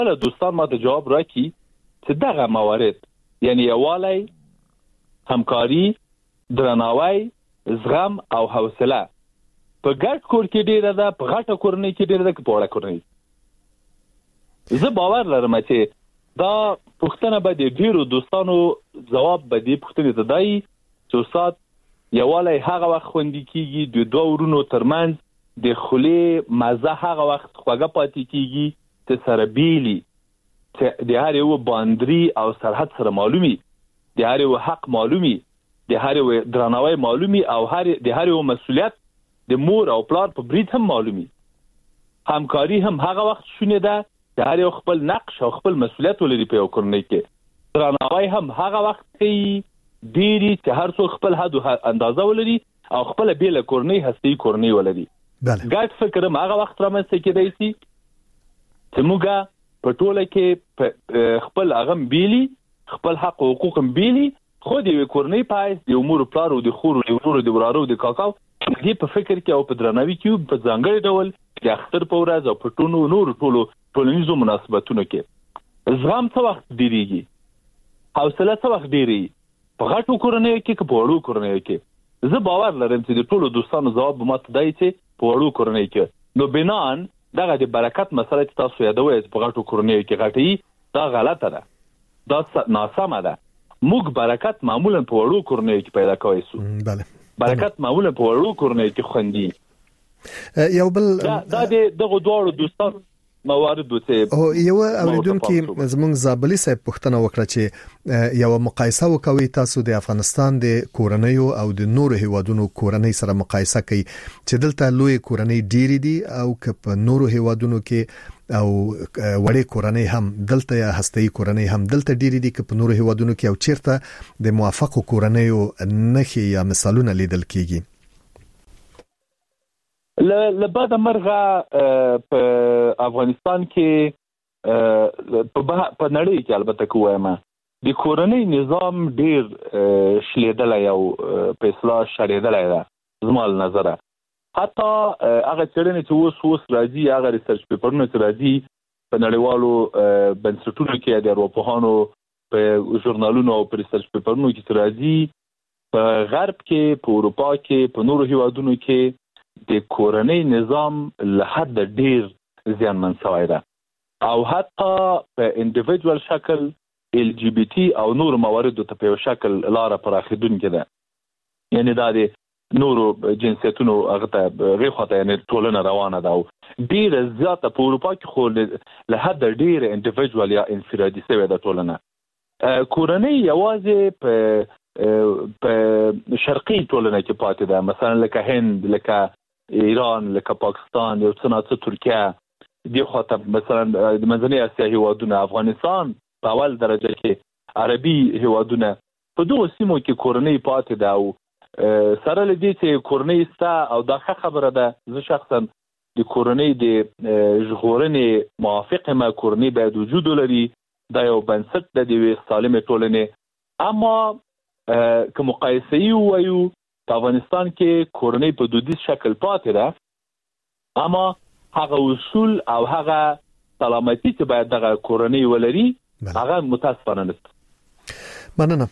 له دوستان ماته جواب راکړي چې دغه موارد یعنی یووالی، همکاري، درناوی، زغم او حوصله په ګډ کور کې ډیره ده، په غټه کورنۍ کې ډیره ده، که په وړه کورنۍ. زه باور لرم چې دا پوښتنه به د ډیرو دوستانو جواب به دې پوښتنې ته دی چې استاد یووالی هغه وخت خوندي کیږي د دوه ورونو ترمنځ د خولې مزه هغه وخت خوږه پاتې کیږي چې سره بیلي، چې د هر یو باندري او سرحد سره معلومي، د هر یو حق معلومي، د هر یو درناوی معلومي او د هر یو مسؤلیت د مور او پلار په برید هم معلومي. همکاري هم هغه وخت شونه ده د هر یو خپل نقش او خپل مسؤلیت ولري په یو کورنۍ کې. درناوی هم هغه وخت کې ډیری چې هر څوک خپل حد او اندازه ولري او خپل بیل کورنۍ هستي کورنۍ ولري. ګډ فکر هم هغه وخت رامنځته کېدای شي چې موږ په ټوله کې خپل اغم بیلی، خپل حق او حقوق هم بیلی، خو د کورنۍ پای د امور پلار او د خور او د ورور د ورارو د کاکاو دې په فکر کې او په درناوي کې په ځانګړي ډول د اختر په ورځ او په ټولو ټولنیزو مناسبتونو کې زغم څه وخت ډیریږي، حوصله څه وخت ډیری په غټو کورنیو کې که په وړو کورنیو کې. زه باور لرم چې د ټولو دوستانو ځواب به ماته دی چې په وړو کورنیو کې. نو بنان دغه د برکت مسله چې تاسو یادوئ په غټو کورنیو کې غټي، دا غلطه ده، دا ناسمه ده. موږ برکت معمولا په وړو کورنیو کې پیدا کوي سو. بله، برکت معمولا په وړو کورنیو کې خوندي. یو بل دا دغه دوه دوستان موارد وته یو اوریدونکو زمونږ زابلی صاحب پوښتنه وکړه چې یو مقایسه وکوي تاسو د افغانستان د کورنیو او د نورو هیوادونو کورنۍ سره مقایسه کوي چې دلته لوی کورنۍ ډېری دي او که په نورو هیوادونو کې او وړې کورنۍ هم دلته یا هسته‌ای کورنۍ هم دلته ډېری دي که په نورو هیوادونو کې او چیرته د موافقو کورنیو نښې یا مثالونه لیدل کیږي. لبعد مرغه په افغانستان کې په نړۍ کې البته کوم د کورنۍ نظام ډیر شلیدلای او په اصلاح شریدلای ده زموږ نظره. حتی هغه چیرې چې اوس راځي هغه ریسرچ پیپرونه چې راځي په نړیوالو بنسټونو کې د اروپاهانو په ژورنالونو او په ریسرچ پیپرونو کې راځي په غرب کې په اروپا کې په نورو هیوادونو کې د کورنۍ نظام له حد ډیر زیانمن شوی ده او حتی په انډیویډوال شکل LGBT او نور مواردو ته په شکل لاره پراخیدونکې ده. یعنی دا د نورو جنسیتونو هغه ته غیخته یعنی ټولنه روانه ده او ډیر زیاته په اروپا کې خو له حد ډیر انډیویډوال یا انفرادي شوی ده ټولنه. کورنۍ یوازې په شرقي ټولنه کې پاتې ده، مثلا لکه هند، لکه ایران، لکه پاکستان، یو څه نه ترکیه، دی خاطر مثلا د منځنۍ اسیا هیوادونه، افغانستان په اول درجه کې، عربي هیوادونه، په دوه سیمو کې کورنۍ پاتې ده او سره لدی چې کورنۍ ستا او دا خبره ده. زه شخصا د کورنۍ د ژغورنې موافق ما کورنۍ باید وجود لري، دا یو بنسټ د دې سالمه ټولنې. اما که مقایسه وایو په افغانستان کې کورنۍ په دودیز شکل پاتې ده، اما هغه اصول او هغه سلامتی چې باید دغه کورنۍ ولري هغه متاسفانه نشته. مننه.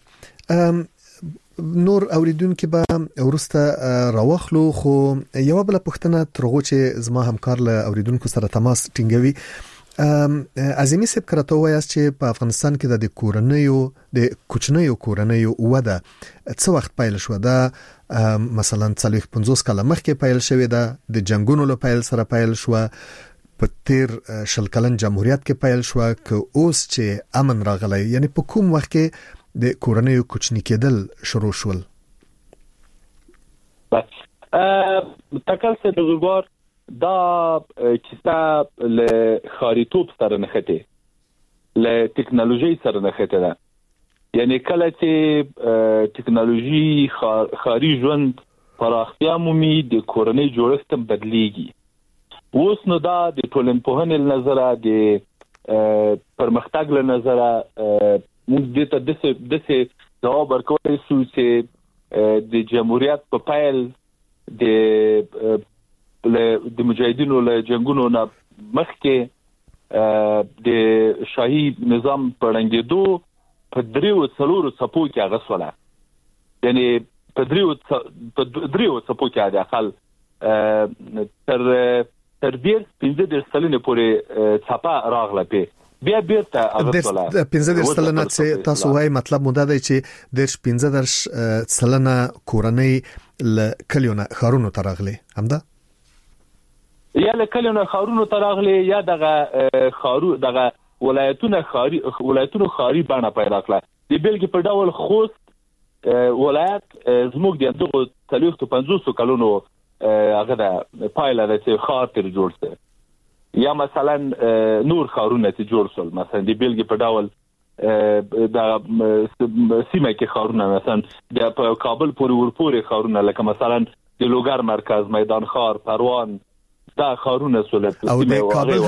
نور اوریدونکو به ورسته راوخلو، خو یو بل پوښتنه ترغو چې زما همکار له اوریدونکو سره تماس ټینګوي. عظیمی صاحب کرته وایي چې په افغانستان کې د کورنیو د کوچنیو کورنیو وده څه وخت پیل شو؟ دا مثلا 50 کاله مخکې پیل شوې ده، د جنگونو له پیل سره پیل شو، په تیر شل کلن جمهوریت کې پیل شو، که اوس چې امن راغلی، یعنی په کوم وخت کې د کورنیو کوچنی کېدل شروع شول؟ تکل څه د غوړ دا کیسه له خاریتوب سره نښته، له ټکنالوژي سره نښته ده. یعنی کله چې ټکنالوژي خاري ژوند پراختیا مومي د کورنۍ جوړښت بدلیږي. اوس نو دا د ټولنپوهنې له نظره، د پرمختګ له نظره موږ دې ته دسه جواب ورکولی شو چې د جمهوریت په پیل د مجاهدینو له جنگونو نه مخکې د شاهي نظام پړنګېدو په 3 څپو کې غسوله یعنی په 3 څپو کې د خپل تر 15 سلنه پورې څپا راغله په بیا بیرته غسوله 15 سلنه چې تاسو وايي مطلب مو دا دی چې د 15 سلنه کورنۍ ل کلیونه خارونو ترغلي همدا یا له کلیونه خارونو ترغلي یا دغه خارو دغه ولایتونو خاري باندې پیدا کړه د بلګي په ډول خوست ولایت زموږ د دغه 350 کلونو هغه د پایله د خار تر جوړ څه یا مثلا نور خارونه چې جوړ شول مثلا د بلګي په ډول د سیمه کې خارونه مثلا د کابل پورې خارونه لکه مثلا د لوګر مرکز میدان خار پروان دا خارونه سولت او د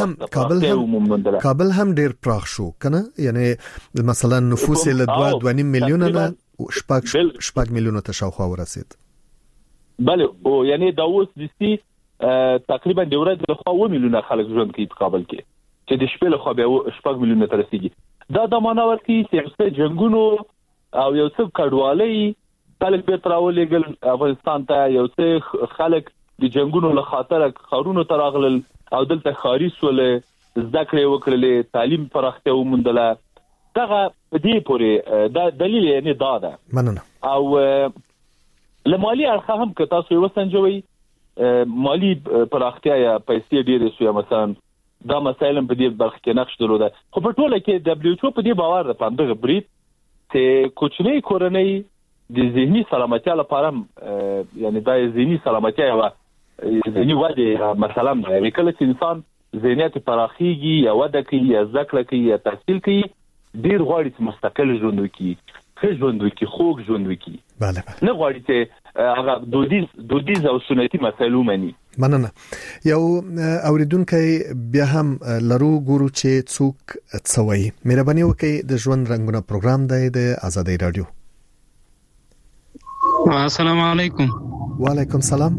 کابل هم ډیر پراخ شو کنه یعنی مثلا نفوس له 2.5 میلیون نه 8 میلیون ته شاوخوا ورسید بله او یعنی دا اوس د سي تقریبا د ورځې له 1 میلیون خلک ژوند کوي په کابل کې چې د شپې له خو به 8 میلیون ته رسیدي دا معنا ورکړي چې څه جنگونو او یو څه کډوالۍ خلک به تراولېګل افغانستان ته یو څه خلک د جنگونو له خاطر خارونو تراغلل او دلته خاري سول زده کړې وکړلې تعلیم پراختیا ومندله دغه دې پورې دا دلیل یې نه ده مننه او لمالي اړخ هم که تاسو وسنجوي مالی پراختیا یا پیسې ډېرې شوې مثلا دا مسایل په دې برخه کې نقش درلوده خو په ټوله کې WHO په دې باور ده پاندغه برید چې کوچنی کورنۍ د ذهني سلامتیا لپاره یعنی د ذهني سلامتیا او ذهني وده مثلا کله چې انسان ذهنیت پراخيږي یا وده کوي یا ذکر کوي یا تحصیل کوي ډیر غواړي چې مستقل ژوند وکړي ژوند وکړي خوږ ژوند وکړي bale نه غواړي چې هغه دودیز او سنتي مسایل ومني مننه یو اوریدونکو بیا هم لرو ګورو چې څوک څوي مهرباني وکړئ د ژوند رنگونه پروګرام دی د آزادۍ رادیو السلام علیکم وعلیکم السلام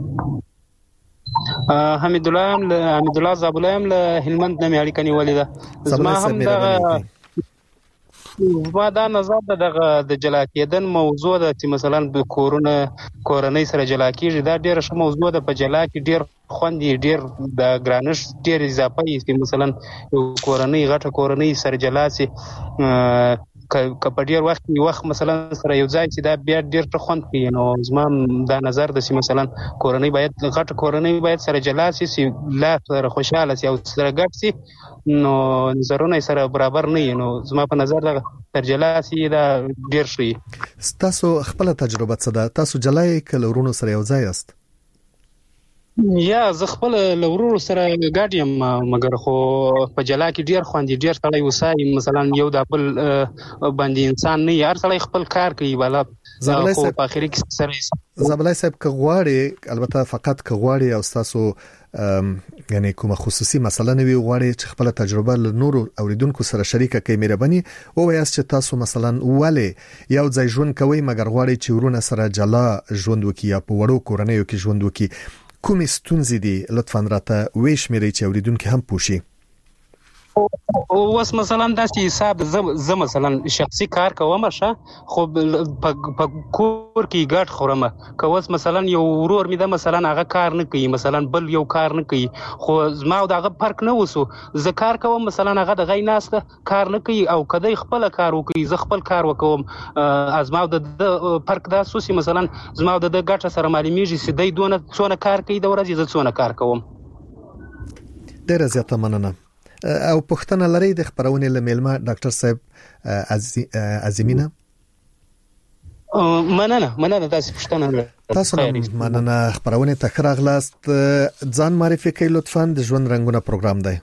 حمید الله زابلام له هلمند نه اړیکه نیولې ده زما هم دا نظر د جلا کېدن موضوع ده چې مثلا د کورنۍ سره جلا کېږي دا ډېر ښه موضوع ده په جلا کې ډېر خوندي ډېر د ګرانش ډېر اضافه یې چې مثلا کورنۍ غټه کورنۍ سره جلا سي په ډیر وخت مثلا سره یو ځای چې دا بیا ډیر خوند کوي نو زما دا نظر د سي مثلا کورنۍ باید غټه کورنۍ باید سره جلا سي لا سره خوشاله سي او سره ګډ سي نو نظرونه سره برابر نه نو زما په نظر دا تر جلا سي دا ډیر شي تاسو خپل تجربه څه ده تاسو جلای کله ورونو سره یو ځای است یا زه خپل لورو سره ګاډیم مګر خو په جلا کې ډیر خواندي ډیر تړای وسای مثلا یو د خپل باندې انسان نه یار سره خپل کار کوي بالا خو په اخر کې سره زبلای صاحب کغواړي البته فقط کغواړي او تاسو یعنی کومه خصوصي مسله نه وی غواړي چې خپل تجربه له نورو اوریدونکو سره شریکه کړئ مهرباني او وایاست چې تاسو مثلا ولې یو ځای ژوند کوي مګر غواړي چې ورونه سره جلا ژوند وکړي یا په وړو کورنیو کې ژوند وکړي کومې ستونزې دي لطفاً راته ویش مې چې اوریدونکو هم پوښي او وس مثلا داسې حساب زه مثلا شخصي کار کوم شه خو په کور کې ګډ خورم کوس مثلا یو ورور می د مثلا هغه کار نه کوي مثلا بل یو کار نه کوي خو زما او دغه فرق نه وسو زه کار کوم مثلا هغه د غي ناس کار نه کوي او کدی خپل کار وکي زه خپل کار وکوم ازما د فرق دا سوسي مثلا زما د ګټه سره معلومیږي چې دای دونه څونه کار کوي د ورځې زه څونه کار کوم ډیر زیاته مننه او پښتنه لري د خبرونه لملما ډاکټر صاحب عزیمینه مننه تاسو پښتنه تاسو مننه خبرونه تخراغلاست ځان معرفي کوي لطفاً د ژوند رنگونه پروګرام دی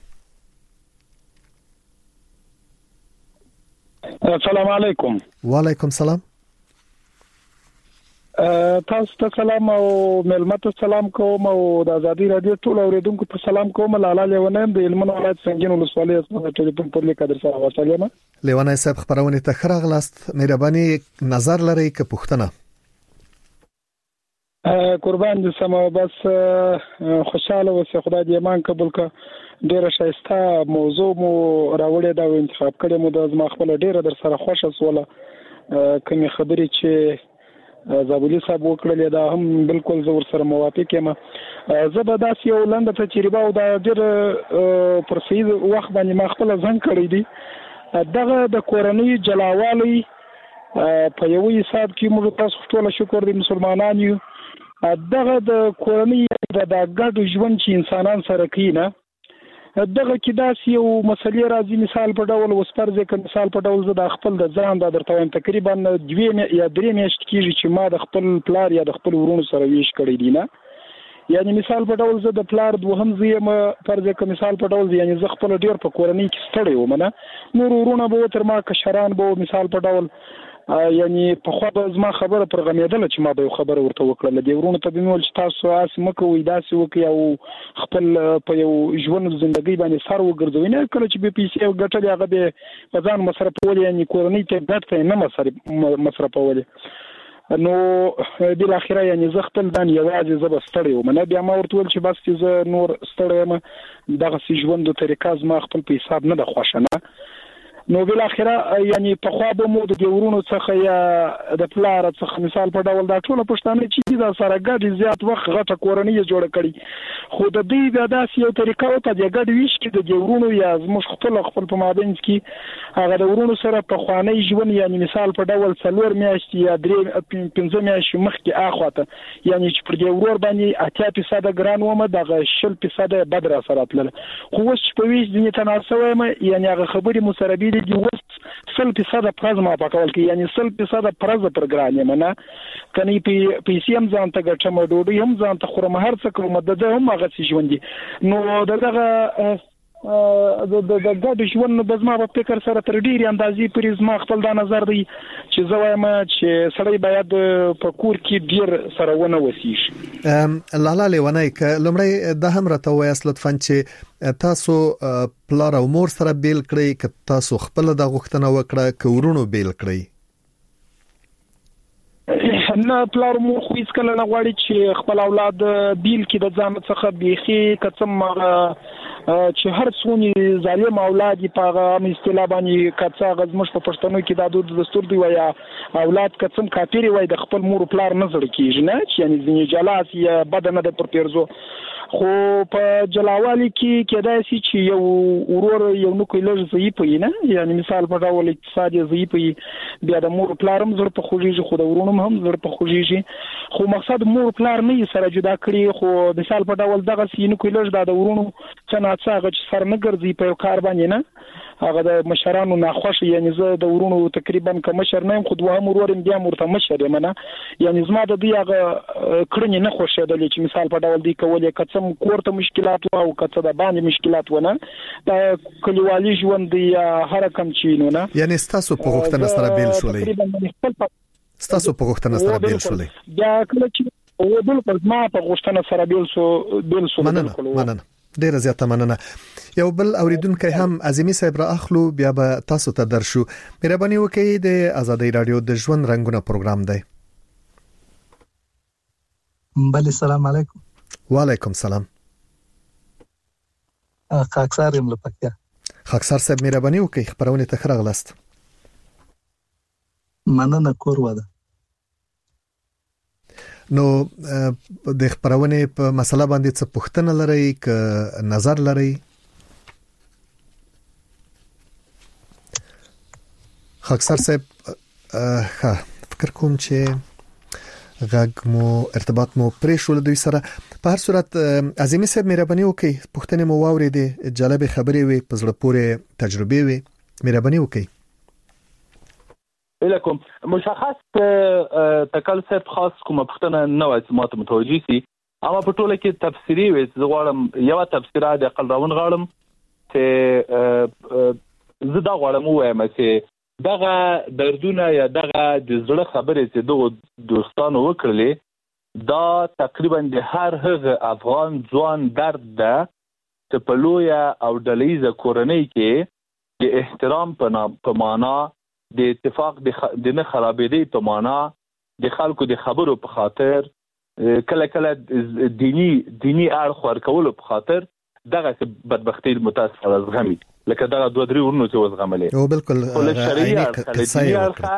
السلام علیکم وعلیکم السلام تاسو ته سلام او ملمت سلام کوم او د آزادۍ رادیو ټول اوریدونکو په سلام کوم لاله لیونم د هلمند ولایت څنګه ولسوالۍ اسمه ټلیفون پر لیکادر سره وصلم لیونای صاحب خبرونه ته خراغلاست مهرباني نظر لري که پښتنه قربان دې سم بس خوشاله اوسې خدای دې ایمان قبول کړي ډیره شایسته موضوع مو راوړې دا انتخاب کړې مو د زما خپل ډیره در سره خوشاله سواله کومې خبرې چې زابلی صاحب وکړلې دا هم بالکل زور سره موافق یم زه به داسې یو لنډه تجربه او دا ډېر پر صحیح وخت باندې ما خپل ځان کړی دی دغه د کورنۍ جلاوالي په یو حساب کې موږ تاسو ټول شکر دې مسلمانان یو دغه د کورنۍ د ګډ ژوند چې انسانان سره کوي نه دغه کې داسې یو مسلې راځي مثال په ډول وسپرځه ک مثال په ډول زه د خپل د ځان د درته وایم تقریبا 2 یا 3 میاشتې کېږي چې ما د خپل پلار یا د خپل ورونو سره ویش کړی دی نه یعنی مثال په ډول زه د پلار دوهم زیم فرض ک مثال په ډول یعنی زه خپل ډیر په کورنۍ کې ستړی وم نه نور ورونه به تر ما کشران به مثال په ډول یعنی په خو به زما خبره پر غمیدله چې ما به خبره ورته وکړه د ورونو ته بنول چې تاسو اس مکوې داسې وکي او خپل په یو ژوند ژوندۍ باندې سر وګرځوي نه کله چې به پیسې ګټلې هغه به په ځان مصرفول یعنی کورنۍ ته ګټه نه مصرفول نو بل اخره یعنی زه خپل ځان یوازې زه بستړی وم نه بیا ما ورته ول چې بس چې زه نور ستړی یم دغه سي ژوند طریقه زما خپل په حساب نه د خوښه نه نو بل اخره یعنی په خوا به مو د ورونو څخه یا د پلار څخه مثال په ډول دا ټول پښتانه چې دا سره ګډ زیات وخت غټه کورنۍ جوړ کړي خو د دې بیا داسې یو طریقه او په دې ګډ ویش کې د ورونو یا زموږ خپل په مابین کې هغه د ورونو سره په خواني ژوند یعنی مثال په ډول 4 میاشتې یا 3-5 میاشتې مخکې اخواته یعنی چې پر دې ورور باندې 80% ګران ومه دغه 0% بدر سره تل خو اوس په ویش دي تناسوي یعنی هغه خبرې مسربي دي وس 100% پرزما پکول کې یعنی 100% پرز پر ګرانه منه کني پیسې هم ځان ته ګټم ډوډۍ هم ځان ته خورم هر څه کوم د هم هغه څه ژوندۍ نو دغه د ګډ ژوند د زما په فکر سره تر ډیره اندازې پرې زما خپل د نظر دی چې زه وایم چې سړی باید په کور کې ډیر سره ونه وسیږي لاله لیونای ک لمړی د هم راته وایي لطفا چې تاسو پلار او مور سره بیل کړئ ک تاسو خپل د غوښتنه وکړه ک ورونو بیل کړئ نه پلار مور خو هیڅ کله نه غواړي چې خپل اولاد بیل کې د ځان څخه بيخي کڅم چې هر څونی ظالم اولاد په هغه اصطلاح باندې کڅا غزمش په پښتنو کې د دود دستور دی ویا اولاد کڅم کاپیری وای د خپل مور پلار نظر کیږي نه چې یعنی ځینې جلاس یا بدن د پر پیرزو خو په جلاوالي کې کېدای شي چې یو ورور یو نو کوي لږ ضعیف وي نه یعنی مثال په ډول اقتصادي ضعیف وي بیا د مور پلارم زړه په خوږیږي خو د ورونو هم زړه په خوږیږي خو مقصد مور پلار نه سره جدا کړی خو مثال په ډول دغه سینو کوي لږ د ورونو څنګه چې سر نه ګرځي په کار باندې نه هغه د مشرانو ناخوښ یعنی زه د ورونو تقریبا کوم مشر نه خو دوه ورور بیا مرته مشر یم نه یعنی زما د دې هغه کړنې نه خوښېدل چې مثال په ډول دی کولې کڅم کوړه مشکلات او کڅه د باندې مشکلات ونه د کلیوالي ژوند یا هر کم چینو نه یعنی تاسو په غوښتنه سره بیل شولې تاسو په غوښتنه سره بیل شولې بیا کله چې او بالکل ما په غوښتنه سره بیل شو مننه ډیر زیاته مننه یو بل اوریدونکو هم عظیمی صاحب را اخلو بیا به تاسو ته درشو مهرباني وکړئ د آزادۍ رادیو د ژوند رنگونه پروګرام دی بله سلام علیکم وعلیکم سلام خاکسار یم لپاره خاکسار صاحب مهرباني وکړئ خبرونه ته خراغلاست مننه کور وده نو د خبرونه په مسله باندې څه پوښتنه لرئ ک نظر لرئ خاکسار صاحب فکر کوم چې غږ مو ارتباط مو پرې شو له دوی سره په هر صورت عظیمی صاحب مهرباني وکړئ پوښتنه مو واورېدې جالب خبرې وي په زړه پورې تجربه وي مهرباني وکړئ لکم مشخص تکل صاحب خاص کومه پښتنه نه وای چې ماته متوجي سي اما په ټوله کې تفسیری وي زه غواړم یو تفسیره د عقل راون غواړم چې زه دا غواړم وایم چې دغه دردونه یا دغه د زړه خبرې چې دوه دوستانو وکړلې دا تقریبا د هر هغه افغان ځوان درد ده چې په لویه او ډلهیزه کورنۍ کې د احترام په معنا د اتفاق د نه خرابېدې په معنا د خلکو د خبرو په خاطر کله کله دینی اړخ ورکولو په خاطر دغه بدبختی متاسفانه زغمي لکه دغه 2-3 ورونو چې وزغملې او بالکل دینی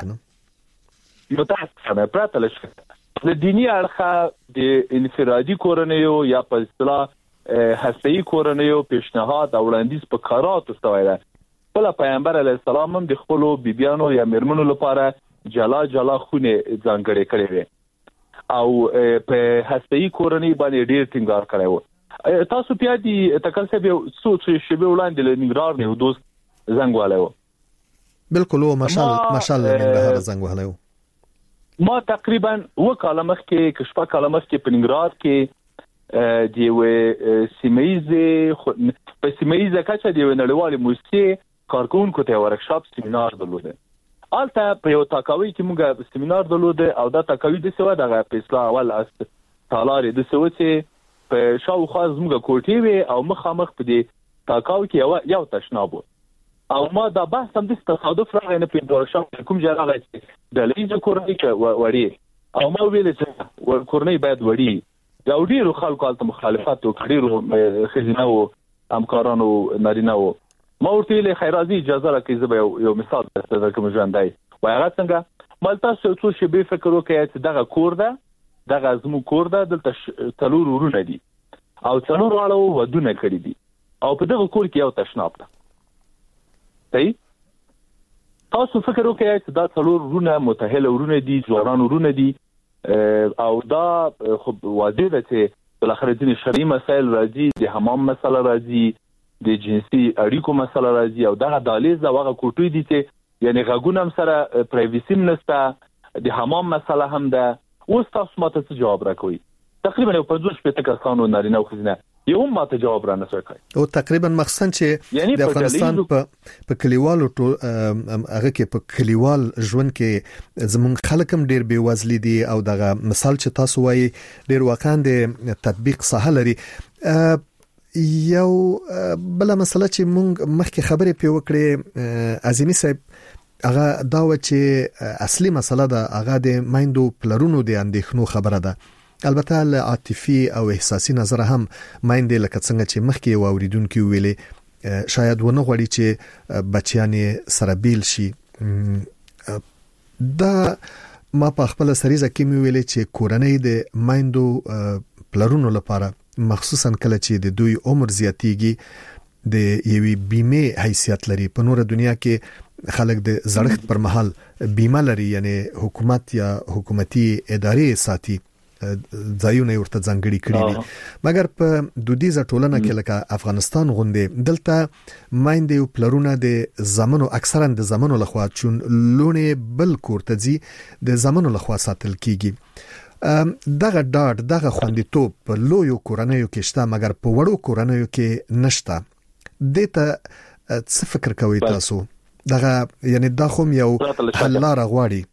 اړخ متاسفانه پراته لشه د دینی اړخ د انفرادي کورنیو یا په اصطلاح هسته‌ای کورنیو پیشنهاد او وړاندیز په کاراتو شوی دی. بل پیغمبر علیه السلام هم د خپل بیبيانو یا میرمنو لپاره جلا خونه ځانګړې کړې وي او په هسته‌ای کورنۍ باندې ډیر ټینګار کړی و. تاسو بیا دي تکلسه به سوچ شبه وړاندې له نګرار نه دوست زنګ والو بالکل او ماشاءالله نګرار زنګ والو. ما تقریبا وکاله مخکې کشپا کاله مخکې په نګرار کې دی و سیمایزه په سیمایزه کچه دی نړیوال موسسه کارکونکو ته ورکشاپ سیمینار درلوده. البته په یو تاکاوی کې موږ سیمینار درلوده او دا تاکاوی د سوا دغه په اصلاح اول اس تالارې د سوا چې په شاوخوا زموږ کوټې وي او مخامخ په دې تاکاوی کې یو تشناب او ما دا بحث هم د تصادف راغی نه په ورکشاپ کوم ځای راغی چې د لیزه کورنۍ کې وړي او ما ویل چې کورنۍ باید وړي دا ډیرو خلکو البته مخالفت وکړي خزینه او همکارانو نارینه و ما ورته ویل خیرازي اجازه راکړئ زه یو مثال درکوم ژوندای وای هغه څنګه مالته څه شی به فکر وکړي چې دغه کور ده دغه زمو کور ده دلته تلور ورونه دي او څلور واړو ودونه کړی دي او په دغه کور کې یو تشناب ده. صحیح تاسو فکر وکړئ چې دا څلور ورونه متأهل ورونه دي ځوانان ورونه دي او دا خو واضح ده چې بالاخره ځینې شرعي مسایل راځي د حمام مسله راځي د جنسي اړیکو مسله راځي او دغه دالیز دغه کوټوي دي چې یعنی غوګون هم سره پرایویسی نشته د حمام مسله هم ده. اوس تاسو ماته څه جواب راکوي؟ تقریبا یو 50 کسانو نارینه او ښځینه یو ماته جواب را نشوي کوي او تقریبا مخصوصا چې د افغانستان په کلیوالو هغه کې په کلیوال ژوند کې زمونږ خلک هم ډیر بې وزلي دي او دغه مثال چې تاسو وایي ډیر واقعا د تطبیق ساحه لري. یو بل مسله چې مونږ مخکې خبرې پې وکړې عظیمی صاحب هغه دا و چې اصلي مسله ده هغه د مایندو پلرونو د اندېښنو خبره ده. البته له عاطفي او احساسي نظر هم مایندې لکه څنګه چې مخکې و اوریدونکو ویلې شاید ونه غواړي چې بچیان سره بیل شي. دا ما په خپل سریزه کې مې ویلې چې کورنۍ د مایندو پلرونو لپاره مخصوصا کله چې د دوی عمر زیاتیږي د یوې بیمه حیثیت لري. په نور دنیا کې خلک د زړښت پر مهال بیمه لري یعنی حکومت یا حکومتي ادارې ساتي ځایونه ورته ځانګړي کړي دي مګر په دودیزه ټولنه کې لکه افغانستان غونډه دلته مایندې او پلرونه د زمانو اکثرا د زمانو لخوا چون لونه بل کورتزي د زمانو لخوا ساتل کیږي. دغه ډاډ دغه خوندیتوب په لویو کورنیو کې شته مګر په وړو کورنیو کې نشته. دته څه فکر کوي تاسو؟ دغه یعنی دا خو یو حل لاره غواړي.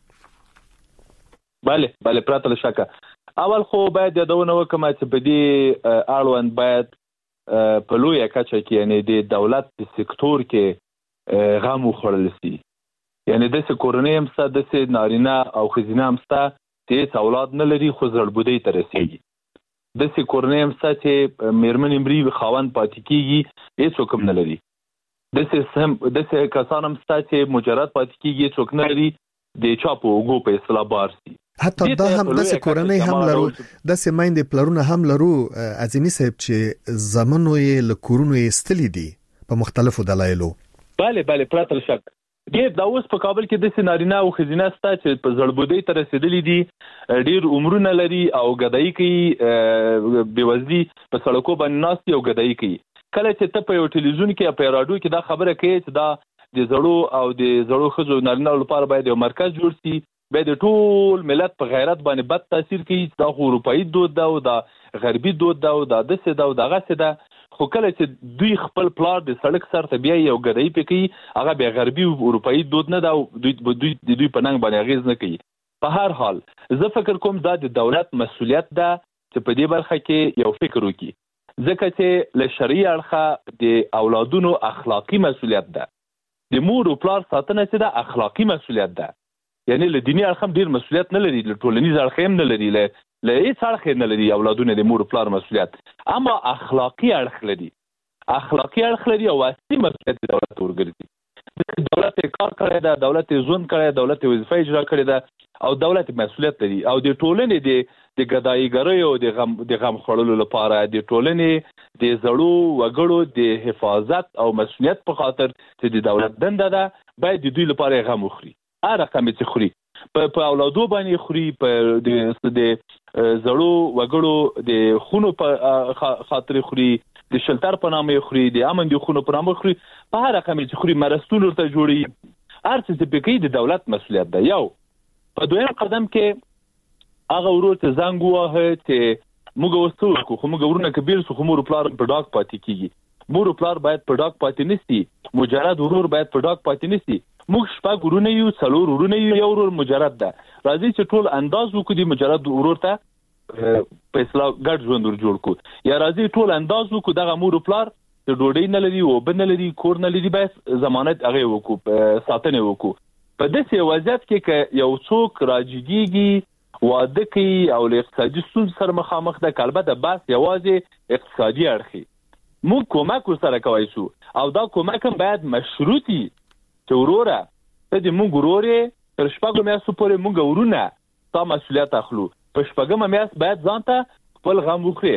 بله پراته لشکه اول خو باید یادونه وکم چې په دې اړوند باید په لویه کچه کې یعنی د دولت په سکتور کې غم وخوړل شي. یعنی د کورنۍ هم ست د نارینه او ښځینه هم ست چې اولاد نه لري خو زړبودي ته رسیږي. د کورنۍ هم ست چې میرمن امري خاوند پاتې کیږي هیڅ حکم نه لري. د کسان هم ست چې مجرد پاتې کیږي څوک نه لري د چاپو وګو په اصطلاح بار سي. حتی دا هم د کورنۍ هم لرو د سیمایندې پلرونه هم لرو عظیمی صاحب چې زمونو یې له کورونو یې ستلي دي په مختلفو دلایلو. بله پراته شک ډیر دا اوس په کابل کې د سینارینه او خزینه ستا چې په زړبودي تر رسیدلې دي ډیر عمرونه لري او غدای کوي بيوزلي په سړکو باندې ناس یو غدای کوي. کله چې ته په یو ټلویزیون کې په رادیو کې دا خبره کوي چې دا د زړو او د زړو خزو نارینه لپاره باید یو مرکز جوړ شي به د ټول ملت په غیرت باندې بد تاثیر کوي دا اروپאי دود دا او دا غربي دود دا او د څه دا او دغه څه دا خو کله چې دوی خپل پلان د سړک سره ته بیا یو غدای پکې هغه به غربي او اروپאי دود نه دا دوی په ننګ باندې غیز نه کوي. په هر حال زه فکر کوم دا د دولت مسؤلیت ده چې په دې برخه کې یو فکر وکړي ځکه چې له شرعي اړخه د اولادونو اخلاقی مسؤلیت ده. د مور او پلار ساتنه چې د اخلاقی مسؤلیت ده یعنی له دینی اړخ هم ډیر مسؤلیت نه لري له ټولنیز اړخ هم نه لري له لې څړخ نه لري اولادونه د مور پلار مسؤلیت اما اخلاقی اړخ لري او واسي مسؤلیت د دولت ورګرځي دولت کار کړی دا دولت ژوند کړی دولت وظیفه اجرا کړی دا او دولت مسؤلیت لري او د ټولنې د ګدایګرۍ او د غم خړلو لپاره د ټولنې د زړو وګړو د حفاظت او مسؤلیت په خاطر چې د دولت دنده ده باید د دوی لپاره غم وخوري هر رقم چې خوري په اولادو باندې خوري په د زړو وګړو د خونو په خاطر خوري د شلتر په نامه خوري د امن د خونو په نامه خوري په هر رقم چې خوري مرستون ورته جوړي هر څه چې پکې د دولت مسؤلیت ده یو په دویم قدم کې هغه ورور ته زنګ ووهه چې موږ وستو خو موږ ورونه کبیر سو خو مور پلار په ډاک پاتې کیږي مور پلار باید په ډاک پاتې نشي مجرد ورور باید په ډاک پاتې نشي موږ شپږ ورونه یو څلور ورونه یو ورور مجرد ده راځي چې ټول انداز وکړي مجرد ورور ته په اصلاح ګډ ژوند جوړ کو یا راځي ټول انداز وکړو دغه مور پلار د ډوډۍ نه لري او بن نه لري کور نه لري به ضمانت هغه وکړو ساتنه وکړو په داسې وضعیت کې یو څوک راجګيږي واده کوي او له اقتصادي ستونزو سره مخامخ ده البته بس یوازې اقتصادي اړخي موږ کومک سره کوي شو او دا کومک هم باید مشروطي چې وروره ته د موږ ورورې تر شپږو میاشتو پورې موږ ورونه تا مسؤلیت اخلو په شپږمه میاشت باید ځان ته خپل غم وکړي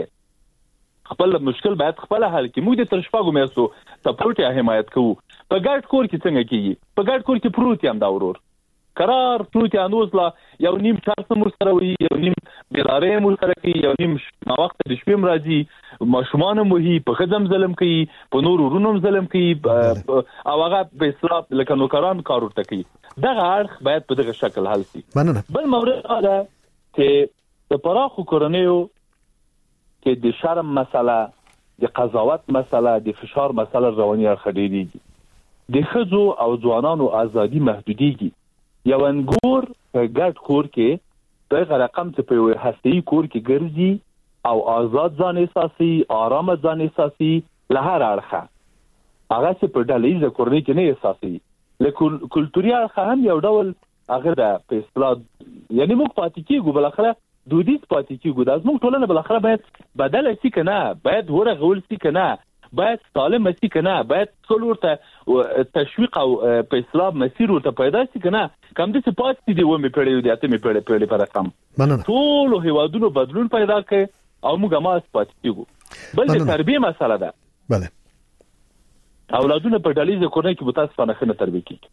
خپل مشکل باید خپل حل کړي موږ د تر شپږو میاشتو سپورټ یا حمایت کوو په ګډ کور کې څنګه کیږي په ګډ کور کې پروت یم دا ورور قرار پروت یا نوزلا یو نیم چارس مو سره وي یو نیم بلاره مو سره کوي یو نیم وخت د شپې راځي ماشومان مو هي په خدم ظلم کوي په نور ورونو ظلم کوي او هغه په اسلام لکه نوکران کار ورته کوي دغه اړخ باید په دغه شکل حل شي بل مورد دا چې د پراخو کورنیو کې د شرم مسله د قضاوت مسله د فشار مسله رواني اړخ ډېریږي د ښځو او ځوانانو ازادي محدوديږي یو انګور ګډ کور کې دغه رقم چې په هسته‌ای کور کې ګرځي او آزاد ځان احساسي آرام ځان احساسي له هر اړخه هغه چې په ډله‌ایزه کورنۍ کې نه احساسي لکه کلتوري اړخ هم یو ډول هغه د په اصطلاح یعنی موږ پاتې کیږو بل اخره دودیز پاتې کیږو د موږ ټولنه بل اخره باید بدل شي کنه باید ورغول شي کنه باید سالم شي کنه باید ټول ورته تشویق او په اصطلاح مسیر ورته پیدا شي کنه کوم د سپاستي دی و می پیړیو د اتمه پیړې پر رقم ټول هیوادونو بدلون پیدا کړي او موږ ما پاتې کیږو بل د تربیه مسله ده بله اولادونه په ډله‌ایزه کورنۍ کې متاسفانه خنه تربیه کیږي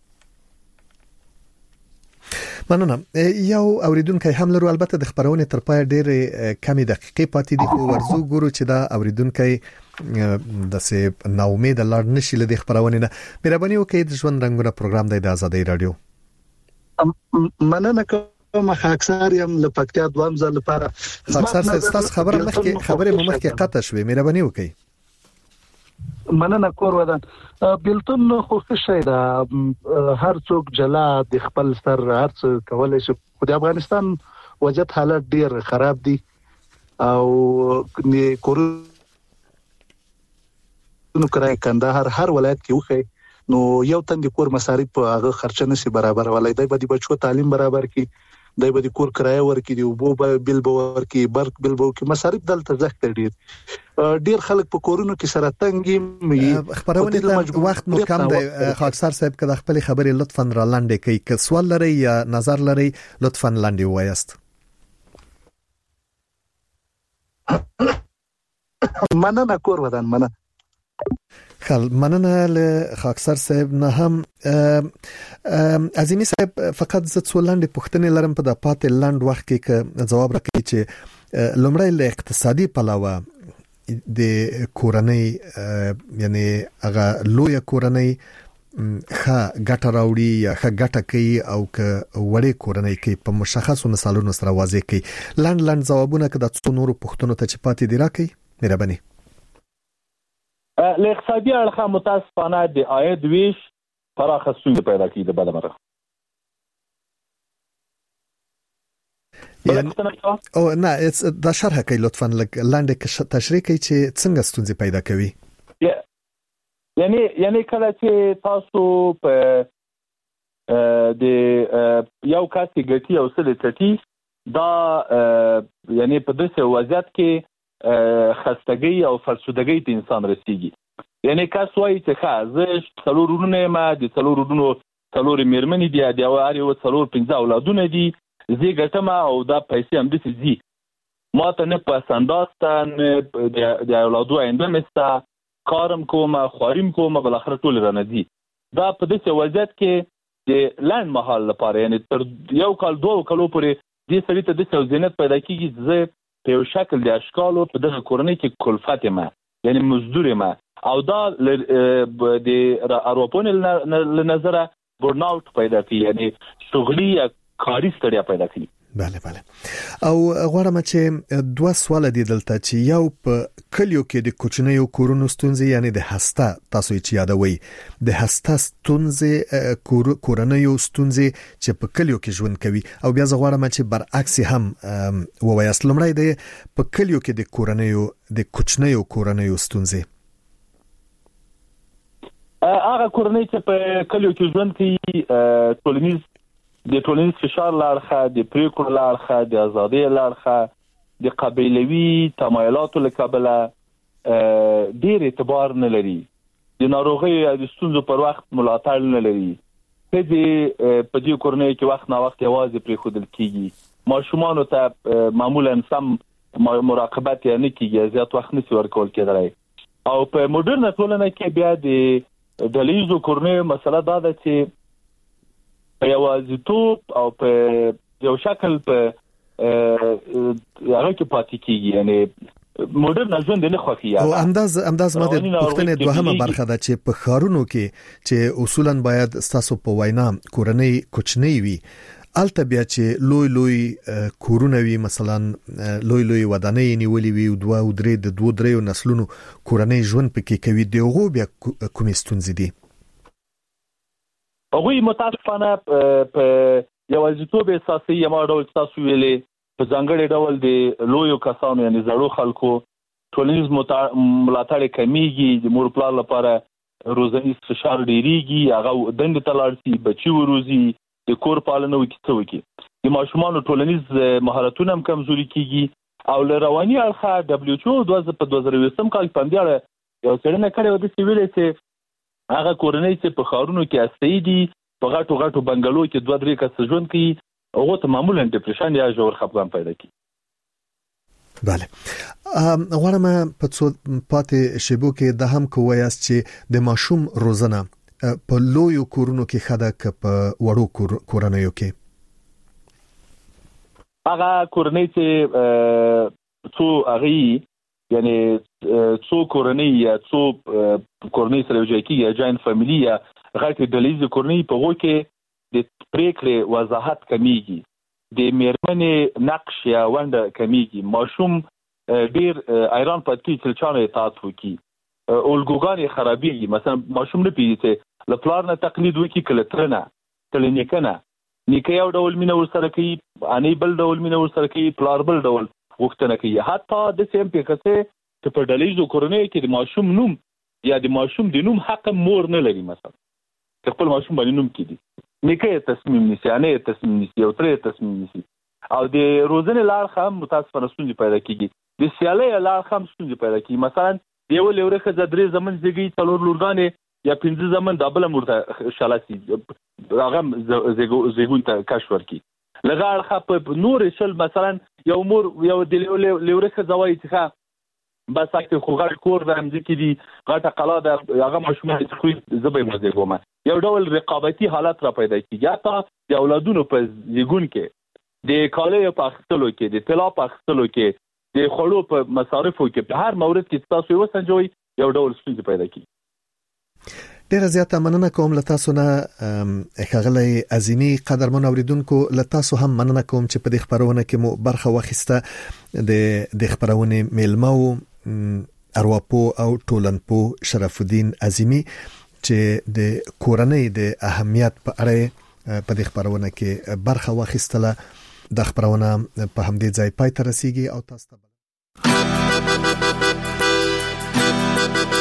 مننه یو اوریدونکو هم لرو البته د خبرونه تر پای ډېر کمی دقیقې پاتې دي خو ورزو ګورو چې دا اوریدونکو د سه نا امید لاړ نشي له خبرونه نه مهرباني وکړئ د ژوند رنگونه پروګرام د آزادۍ رادیو مننه کوم خاکسار یم لپکتیا دوام ځل لپاره خاکسار ستاسو خبره مخکې قطع شوې مهرباني وکړئ مننه کور ودان بلتون خو څه دا هر څوک جلا د خپل سر هر څه کولای شي خو د افغانستان وضعیت حالت ډیر خراب دي او نو کرای کندهار هر ولایت کې وخی نو یو تند کور مصارف هغه خرچه نشي برابر ولای دی به بچو تعلیم برابر کی دای به کور کرایه ورکې دی او بل بور کې برق بل بو کې مصارف دلته زخت ډیر خلک په کورونو کې سره تنګي خبرونه ته وخت مو کم دی خاکسار صاحب کله خپل خبرې لطفا را لاندې کوي که سوال لري یا نظر لري لطفا لاندې وایست مننه کور ودان مننه مننه له خاکسار صاحب نه هم عظیمی صاحب فقط زه څو لاندې پوښتنې لرم په د پاتې لاند وخت کې جواب راکړي چې لومړی له اقتصادي پلوه د کورنۍ یعنی هغه لوی کورنۍ ښه ګټه راوړي یا ښه ګټه کوي او که وړې کورنۍ کې په مشخصو مثالونو سره واضح کوي لاند جوابونه که د څو نورو پوښتنو ته چې پاتې دی راکړي مهرباني له اقتصادي اړخه متاسفانه د عاید ویش پراخه ستونزې پیدا کړي د بدمرغه او نه دا شرح کوي لطفا لاندې تشریح کوي چې څنګه ستونزې پیدا کوي یعنی کله چې تاسو په د یو کس ګټي او سل چټي دا یعنی په داسې وضعیت کې خستګي او فرسودګي ته انسان رسیږي. یعنی کس وایي چې ښه زه څلور ورونه یم، د څلور ورونو څلور مېرمنې دي، د هر یو څلور 15 اولادونه دي، زه ګټم او دا پیسې همداسې ځي، ما ته نه پسنداسته نه د اولادو آینده مسته، کارم کوم خواریم کوم، بالاخره ټول رانه دي. دا په داسې وضعیت کې د لنډ مهال لپاره یعنی تر یو کال 2 کالو پورې دې سړي ته داسې ذهنیت پیدا کېږي زه په یو شکل د اشکالو په دغه کورنۍ کې کلفت یم، یعنی مزدور یم، او دا د ارواپوهنې له نظره برن آوټ پیدا کوي، یعنی شغلي یا کاري ستړیا پیدا کوي. بله او غواړم چې دوه سوال دي دلته چې یو په کلیو کې د کوچنیو کورونو ستونزې یعنی د هسته تاسو چې یادوي د هسته ستونزې کورنیو ستونزې چې په کلیو کې ژوند کوي او بیا غواړم چې برعکس هم ووایاست. لمړی د په کلیو کې د کوچنیو کورنیو ستونزې هغه کورنۍ چې په کلیو کې ژوند کوي ټولنیز فشار لارخه، د پریکړو لارخه، د ازادۍ لارخه، د قبیلوي تمایلاتو له کبله ډیر اعتبار نه لري، د ناروغۍ او د ستونزو پر وخت ملاتړ نه لري. په دې کورنۍ کې وخت نا وخت یوازې پرېښودل کیږي، ماشومانو ته معمولا سم مراقبت یا نه کیږي، زیات وخت نشي ورکول کېدلی. او په موډرن ټولنه کې بیا د ډلهییزو کورنیو مسله دا ده چې یوازیتوب او په یو شکل په هغه کې پاتې کیږي، یعنی موډرن ژوند نه خوښي. او انداز ما د پښتنې دوهمه برخه ده چې په خارونو کې چې اصولا باید ستاسو په وینا کورنۍ کوچنۍ وي، البته بیا چې لوی کورونه وي، مثلا لوی ودانۍ نیولې وي او 2-3 نسلونو کورنۍ ژوند پکې کوي، دغه بیا کومې ستونزې دي؟ هغوی متاسفانه په یوازیتوب احساسي یا ما ډول تاسو ویلې په ځانګړي ډول د لویو کسانو یعنی زړو خلکو ټولنیز ملاتړ کمیږي، د مور پلار لپاره روزنیز فشار ډیریږي، هغه دندې ته لاړ شي، بچي وروزي، د کور پالنه وکړي، د ماشومانو ټولنیز مهارتونه هم کمزوري کیږي. او له رواني اړخه WHO په 2020 کال په اندیاله یو څېړنه کړې و د ویلې چې هغه کورنۍ چې په خارونو کې استئی دي، په غټو بنگلو کې 2-3 کس ژوند کوي، هغه ته معمولا ډیپریشن یا ژور خپګان پیدا کوي. بله غواړم په څو پاتې شیبو کې د هم کویاست چې د ماشوم روزنه په لویو کورونو کې خده ک په وړو کورنیو کې هغه کورنۍ چې څو اغي یعنی څو کورنۍ یا څو کورنۍ سره یو ځای کېږي، جاین فامیلی یا غټې ډلهییزې کورنۍ، په هغو کې د پریکړې وضاحت کمیږي، د میرمنې نقش یا ونډه کمیږي، ماشوم ډیر ایران پاتې کېږي چې چانه اطاعت وکړي، الګوګان یې خرابېږي. مثلا ماشوم نه پوهېږي چې له پلار نه تقلید وکړي که له تره نه، که له نیکه نه. نیکه یو ډول مینه ورسره کوي، انۍ بل ډول مینه ورسره کوي، پلار بل ډول غوښتنه کوي. حتی داسې هم پېښه شوې چې په ډلهییزو کورنیو کې د ماشوم نوم یا د ماشوم د نوم حق مور نه لري، مثلا چې خپل ماشوم باندې نوم کېږي، نیکه یې تصمیم نیسي، انۍ یې تصمیم نیسي، یو تره یې تصمیم نیسي. او د روزنې لارښه هم متاسفانه ستونزې پیدا کېږي، د سیالۍ لارښه هم ستونزې پیدا کېږي. مثلا د یوه لورې ښځه 3 زمن زیږي، 4 لورګانې یا 15 زمن دا بله مور ته شاله سي، هغه زیږون ته کش ورکړي. لغه اړخه په نور شل مثلا یو مور یو د لورې ښځه وایي چې بس اکه خو غړ کور د امځکې دي، غټه قلا د هغه ماشومان چې خو زبې مزګوم، یو ډول رقابتي حالت را پیدا کیږي. حتی د اولادونو په زیګون کې، د کالیو په اخیستلو کې، د طلا په اخیستلو کې، د خوړو په مصارفو کې، په هر مورد کې تاسو یو سنجوي یو ډول ستونزې پیدا کیږي. ډیره زیاته مننه کوم له تاسو نه ښاغلی عظیمی. قدرمن اوریدونکو له تاسو هم مننه کوم چې په دې خبرونه کې مو برخه واخیسته. د خبرونه میلمو ارواپوه او ټولنپوه شرف الدین عظیمی چې د کورنۍ د اهمیت په اړه په دې خبرونه کې برخه واخیستله. د خبرونه په همدې ځای پای ته رسیږي او تاسو ته